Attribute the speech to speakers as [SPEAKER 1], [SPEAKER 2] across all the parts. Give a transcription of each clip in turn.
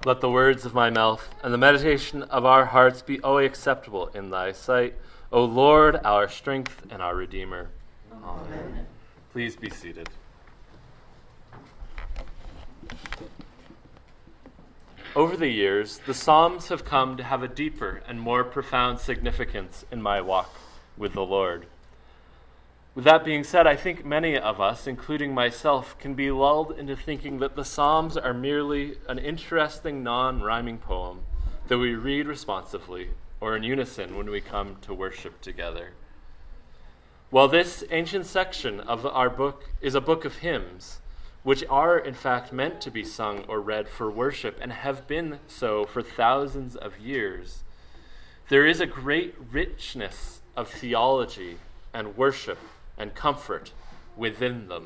[SPEAKER 1] Let the words of my mouth and the meditation of our hearts be always acceptable in thy sight, O Lord, our strength and our Redeemer. Amen. Please be seated. Over the years, the Psalms have come to have a deeper and more profound significance in my walk with the Lord. With that being said, I think many of us, including myself, can be lulled into thinking that the Psalms are merely an interesting non-rhyming poem that we read responsively or in unison when we come to worship together. While this ancient section of our book is a book of hymns, which are in fact meant to be sung or read for worship and have been so for thousands of years, there is a great richness of theology and worship and comfort within them.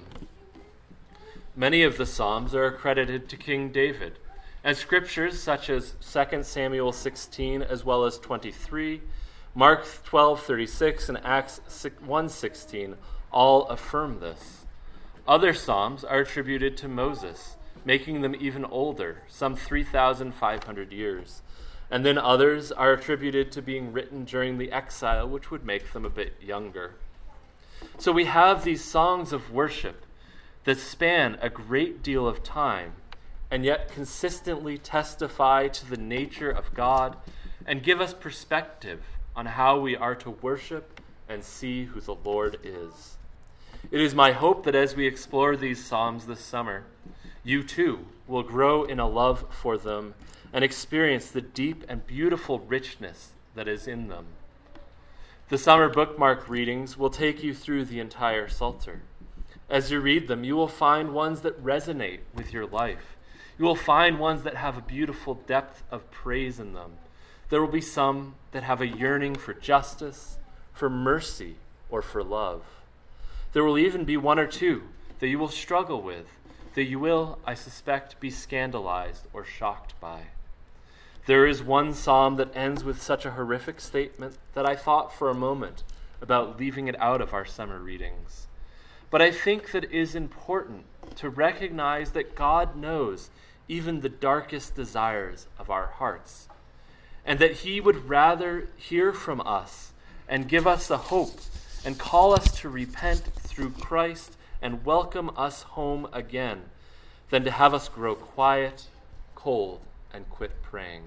[SPEAKER 1] Many of the Psalms are accredited to King David, and scriptures such as 2 Samuel 16 as well as 23, Mark 12:36, and Acts 1:16 all affirm this. Other Psalms are attributed to Moses, making them even older, some 3,500 years, and then others are attributed to being written during the exile, which would make them a bit younger. So we have these songs of worship that span a great deal of time and yet consistently testify to the nature of God and give us perspective on how we are to worship and see who the Lord is. It is my hope that as we explore these Psalms this summer, you too will grow in a love for them and experience the deep and beautiful richness that is in them. The summer bookmark readings will take you through the entire Psalter. As you read them, you will find ones that resonate with your life. You will find ones that have a beautiful depth of praise in them. There will be some that have a yearning for justice, for mercy, or for love. There will even be one or two that you will struggle with, that you will, I suspect, be scandalized or shocked by. There is one psalm that ends with such a horrific statement that I thought for a moment about leaving it out of our summer readings. But I think that it is important to recognize that God knows even the darkest desires of our hearts, and that he would rather hear from us and give us the hope and call us to repent through Christ and welcome us home again than to have us grow quiet, cold, and quit praying.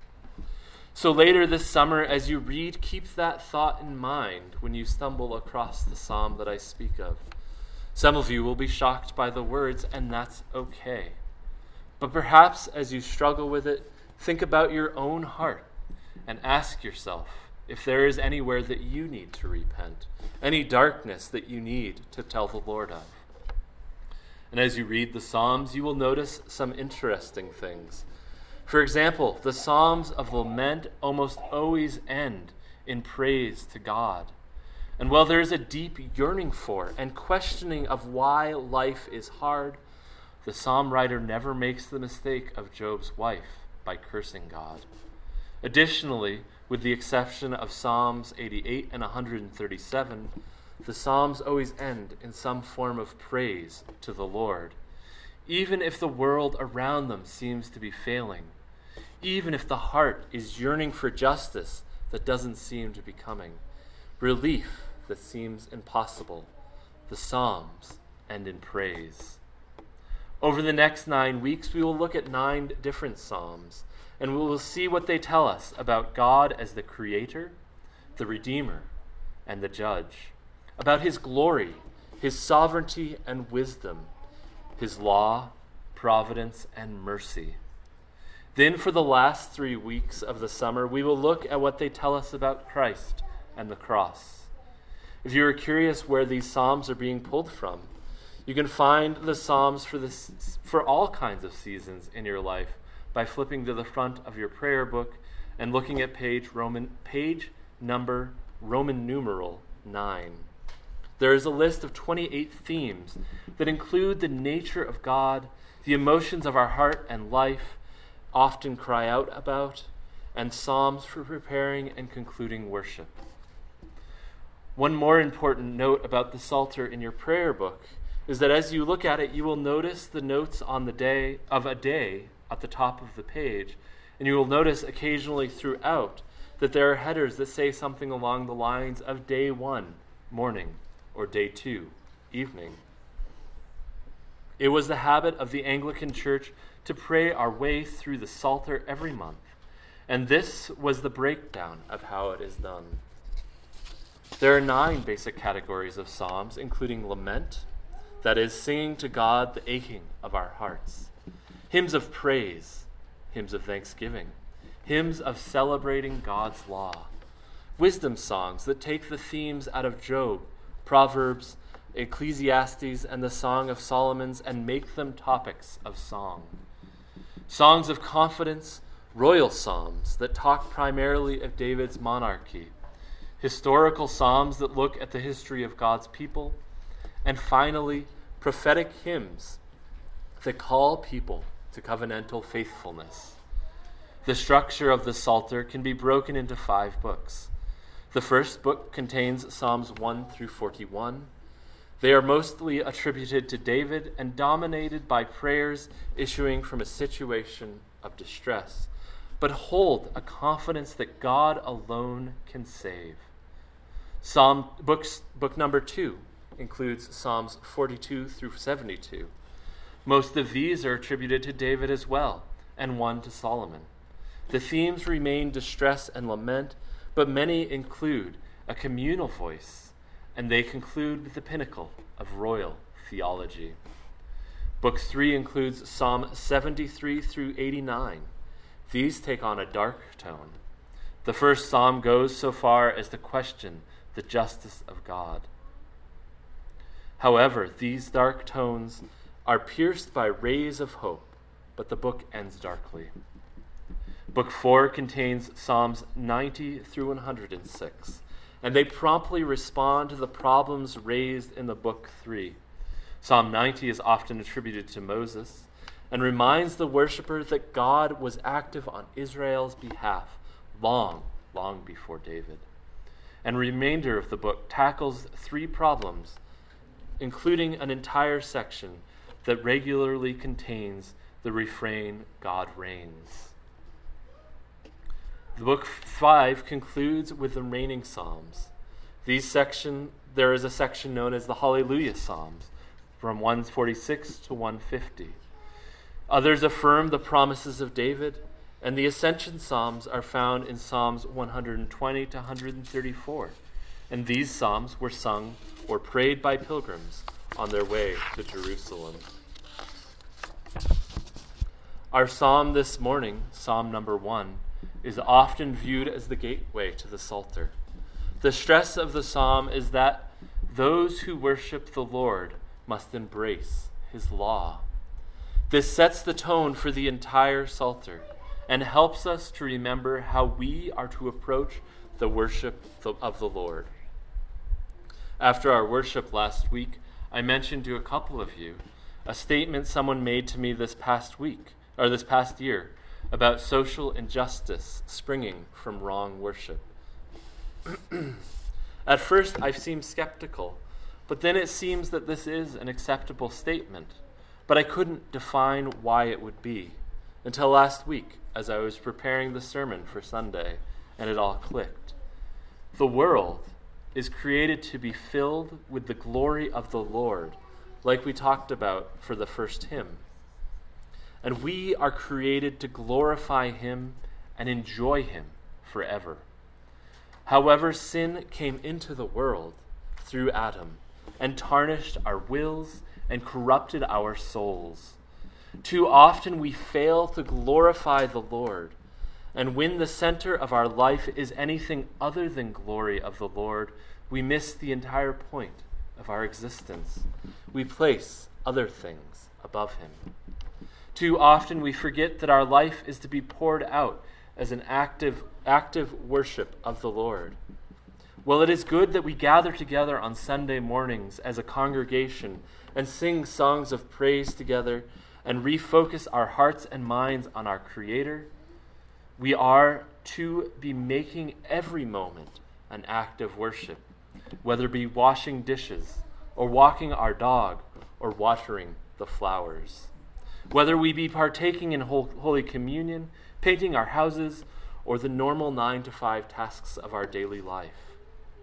[SPEAKER 1] So later this summer, as you read, keep that thought in mind when you stumble across the psalm that I speak of. Some of you will be shocked by the words, and that's okay. But perhaps as you struggle with it, think about your own heart and ask yourself if there is anywhere that you need to repent, any darkness that you need to tell the Lord of. And as you read the Psalms, you will notice some interesting things. For example, the Psalms of lament almost always end in praise to God. And while there is a deep yearning for and questioning of why life is hard, the psalm writer never makes the mistake of Job's wife by cursing God. Additionally, with the exception of Psalms 88 and 137, the Psalms always end in some form of praise to the Lord. Even if the world around them seems to be failing, even if the heart is yearning for justice that doesn't seem to be coming, relief that seems impossible, the Psalms end in praise. Over the next 9 weeks, we will look at 9 different Psalms, and we will see what they tell us about God as the Creator, the Redeemer, and the Judge, about his glory, his sovereignty and wisdom, his law, providence, and mercy. Then for the last 3 weeks of the summer, we will look at what they tell us about Christ and the cross. If you are curious where these Psalms are being pulled from, you can find the Psalms for all kinds of seasons in your life by flipping to the front of your prayer book and looking at page number Roman numeral 9. There is a list of 28 themes that include the nature of God, the emotions of our heart and life often cry out about, and psalms for preparing and concluding worship. One more important note about the Psalter in your prayer book is that as you look at it, you will notice the notes on the day of at the top of the page, and you will notice occasionally throughout that there are headers that say something along the lines of day 1, morning, or day 2, evening. It was the habit of the Anglican Church to pray our way through the Psalter every month, and this was the breakdown of how it is done. There are 9 basic categories of psalms, including lament, that is, singing to God the aching of our hearts, hymns of praise, hymns of thanksgiving, hymns of celebrating God's law, wisdom songs that take the themes out of Job, Proverbs, Ecclesiastes, and the Song of Solomon and make them topics of song. Songs of confidence, royal psalms that talk primarily of David's monarchy, historical psalms that look at the history of God's people, and finally, prophetic hymns that call people to covenantal faithfulness. The structure of the Psalter can be broken into 5 books. The first book contains Psalms 1 through 41. They are mostly attributed to David and dominated by prayers issuing from a situation of distress, but hold a confidence that God alone can save. Book number 2 includes Psalms 42 through 72. Most of these are attributed to David as well, and one to Solomon. The themes remain distress and lament, but many include a communal voice, and they conclude with the pinnacle of royal theology. Book 3 includes Psalm 73 through 89. These take on a dark tone. The first psalm goes so far as to question the justice of God. However, these dark tones are pierced by rays of hope, but the book ends darkly. Book 4 contains Psalms 90 through 106, and they promptly respond to the problems raised in the Book 3. Psalm 90 is often attributed to Moses and reminds the worshiper that God was active on Israel's behalf long before David. And the remainder of the book tackles 3 problems, including an entire section that regularly contains the refrain, God reigns. The book 5 concludes with the reigning psalms. There is a section known as the Hallelujah Psalms, from 146 to 150. Others affirm the promises of David, and the Ascension Psalms are found in Psalms 120 to 134. And these psalms were sung or prayed by pilgrims on their way to Jerusalem. Our psalm this morning, Psalm number 1, is often viewed as the gateway to the Psalter. The stress of the psalm is that those who worship the Lord must embrace his law. This sets the tone for the entire Psalter and helps us to remember how we are to approach the worship of the Lord. After our worship last week, I mentioned to a couple of you a statement someone made to me this past year, about social injustice springing from wrong worship. At first, I seemed skeptical, but then it seems that this is an acceptable statement, but I couldn't define why it would be until last week as I was preparing the sermon for Sunday, and it all clicked. The world is created to be filled with the glory of the Lord, like we talked about for the first hymn. And we are created to glorify him and enjoy him forever. However, sin came into the world through Adam and tarnished our wills and corrupted our souls. Too often we fail to glorify the Lord, and when the center of our life is anything other than glory of the Lord, we miss the entire point of our existence. We place other things above him. Too often we forget that our life is to be poured out as an active worship of the Lord. Well, it is good that we gather together on Sunday mornings as a congregation and sing songs of praise together and refocus our hearts and minds on our Creator. We are to be making every moment an act of worship, whether it be washing dishes or walking our dog or watering the flowers. whether we be partaking in Holy Communion, painting our houses, or the normal 9-to-5 tasks of our daily life.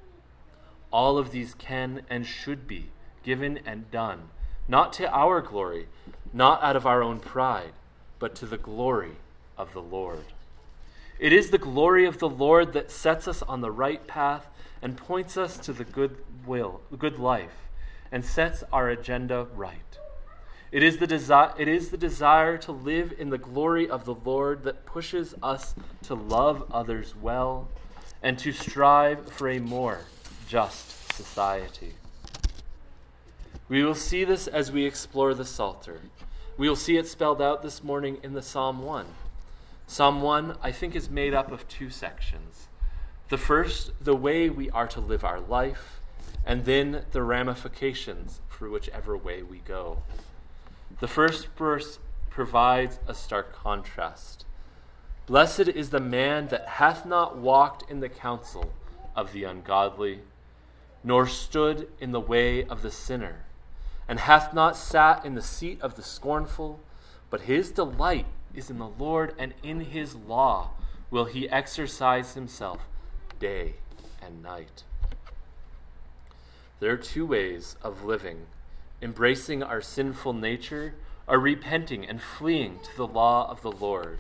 [SPEAKER 1] All of these can and should be given and done, not to our glory, not out of our own pride, but to the glory of the Lord. It is the glory of the Lord that sets us on the right path and points us to the good life, and sets our agenda right. It is the desire to live in the glory of the Lord that pushes us to love others well and to strive for a more just society. We will see this as we explore the Psalter. We will see it spelled out this morning in the Psalm 1. Psalm 1, I think, is made up of 2 sections. The first, the way we are to live our life, and then the ramifications for whichever way we go. The first verse provides a stark contrast. Blessed is the man that hath not walked in the counsel of the ungodly, nor stood in the way of the sinner, and hath not sat in the seat of the scornful, but his delight is in the Lord, and in his law will he exercise himself day and night. There are 2 ways of living: embracing our sinful nature, or repenting and fleeing to the law of the Lord.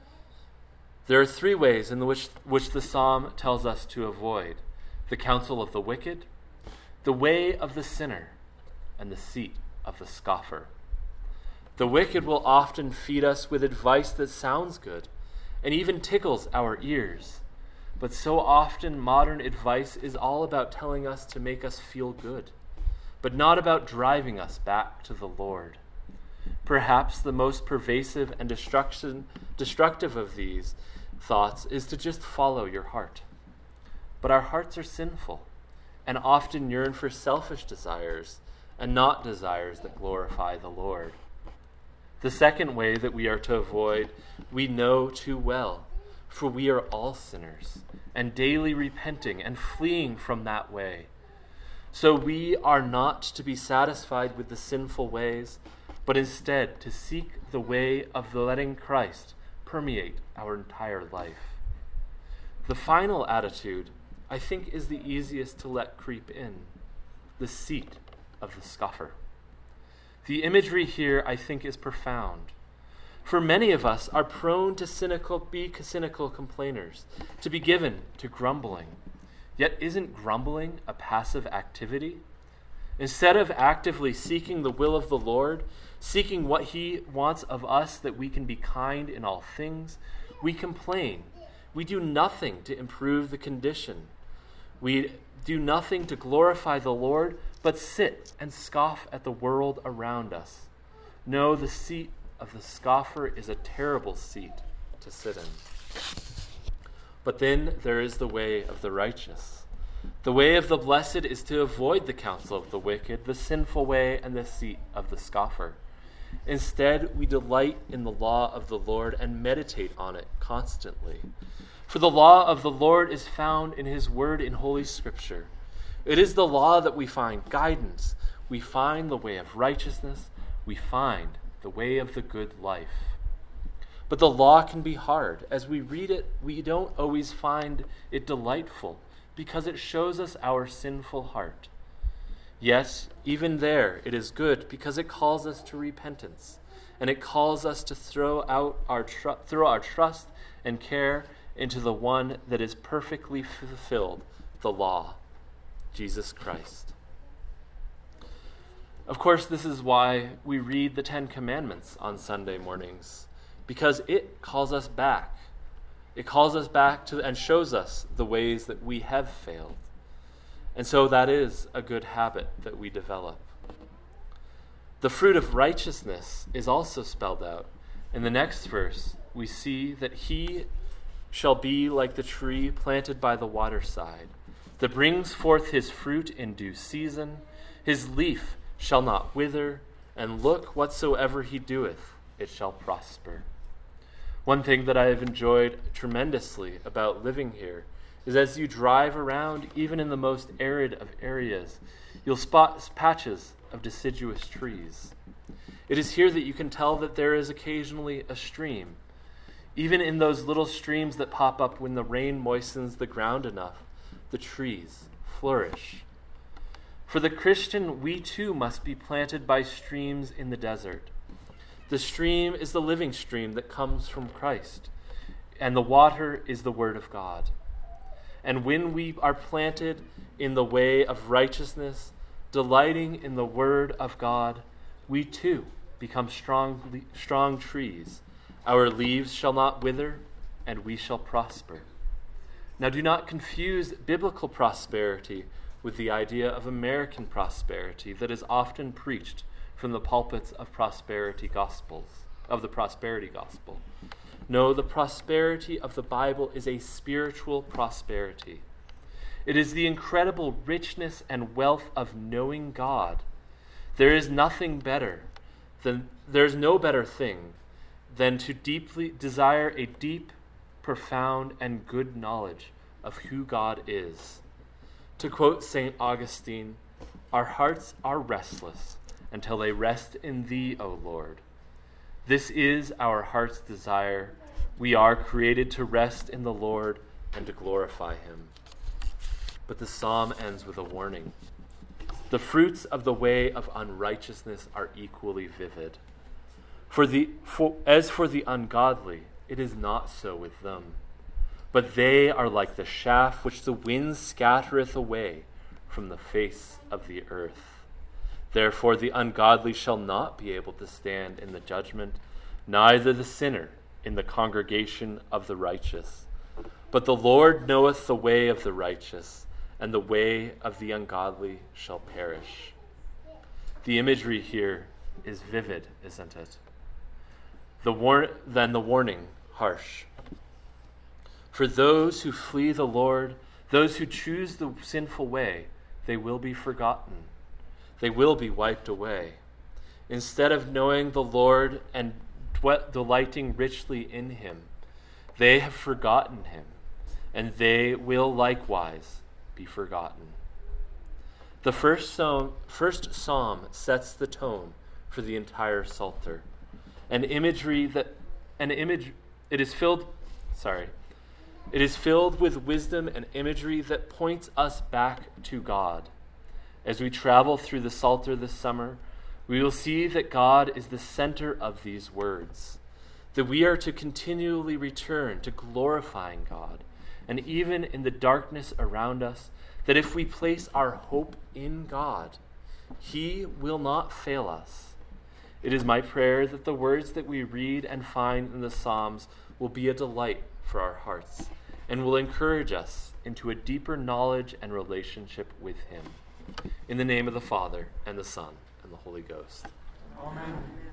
[SPEAKER 1] There are 3 ways in which the psalm tells us to avoid: the counsel of the wicked, the way of the sinner, and the seat of the scoffer. The wicked will often feed us with advice that sounds good and even tickles our ears. But so often modern advice is all about telling us to make us feel good, but not about driving us back to the Lord. Perhaps the most pervasive and destructive of these thoughts is to just follow your heart. But our hearts are sinful and often yearn for selfish desires and not desires that glorify the Lord. The second way that we are to avoid, we know too well, for we are all sinners and daily repenting and fleeing from that way. So we are not to be satisfied with the sinful ways, but instead to seek the way of letting Christ permeate our entire life. The final attitude, I think, is the easiest to let creep in: the seat of the scoffer. The imagery here, I think, is profound. For many of us are prone to be cynical complainers, to be given to grumbling. Yet isn't grumbling a passive activity? Instead of actively seeking the will of the Lord, seeking what he wants of us that we can be kind in all things, we complain. We do nothing to improve the condition. We do nothing to glorify the Lord, but sit and scoff at the world around us. No, the seat of the scoffer is a terrible seat to sit in. But then there is the way of the righteous. The way of the blessed is to avoid the counsel of the wicked, the sinful way, and the seat of the scoffer. Instead, we delight in the law of the Lord and meditate on it constantly. For the law of the Lord is found in his word in Holy Scripture. It is the law that we find guidance. We find the way of righteousness. We find the way of the good life. But the law can be hard. As we read it, we don't always find it delightful because it shows us our sinful heart. Yet, even there, it is good because it calls us to repentance, and it calls us to throw our trust and care into the one that is perfectly fulfilled the law, Jesus Christ. Of course, this is why we read the 10 Commandments on Sunday mornings, because it calls us back. It calls us back to and shows us the ways that we have failed. And so that is a good habit that we develop. The fruit of righteousness is also spelled out. In the next verse, we see that he shall be like the tree planted by the waterside, that brings forth his fruit in due season. His leaf shall not wither, and look, whatsoever he doeth, it shall prosper. One thing that I have enjoyed tremendously about living here is as you drive around, even in the most arid of areas, you'll spot patches of deciduous trees. It is here that you can tell that there is occasionally a stream. Even in those little streams that pop up when the rain moistens the ground enough, the trees flourish. For the Christian, we too must be planted by streams in the desert. The stream is the living stream that comes from Christ, and the water is the Word of God. And when we are planted in the way of righteousness, delighting in the Word of God, we too become strong trees. Our leaves shall not wither, and we shall prosper. Now do not confuse biblical prosperity with the idea of American prosperity that is often preached from the pulpits of the prosperity gospel. No, the prosperity of the Bible is a spiritual prosperity. It is the incredible richness and wealth of knowing God. There's no better thing than to deeply desire a deep, profound, and good knowledge of who God is. To quote St. Augustine, "Our hearts are restless until they rest in Thee, O Lord." This is our heart's desire. We are created to rest in the Lord and to glorify Him. But the psalm ends with a warning. The fruits of the way of unrighteousness are equally vivid. As for the ungodly, it is not so with them. But they are like the chaff which the wind scattereth away from the face of the earth. Therefore the ungodly shall not be able to stand in the judgment, neither the sinner in the congregation of the righteous. But the Lord knoweth the way of the righteous, and the way of the ungodly shall perish. The imagery here is vivid, isn't it? Then the warning, harsh. For those who flee the Lord, those who choose the sinful way, they will be forgotten. They will be wiped away. Instead of knowing the Lord and delighting richly in Him, they have forgotten Him, and they will likewise be forgotten. The first psalm sets the tone for the entire Psalter. It is filled with wisdom and imagery that points us back to God. As we travel through the Psalter this summer, we will see that God is the center of these words, that we are to continually return to glorifying God, and even in the darkness around us, that if we place our hope in God, He will not fail us. It is my prayer that the words that we read and find in the Psalms will be a delight for our hearts and will encourage us into a deeper knowledge and relationship with Him. In the name of the Father, and the Son, and the Holy Ghost.
[SPEAKER 2] Amen.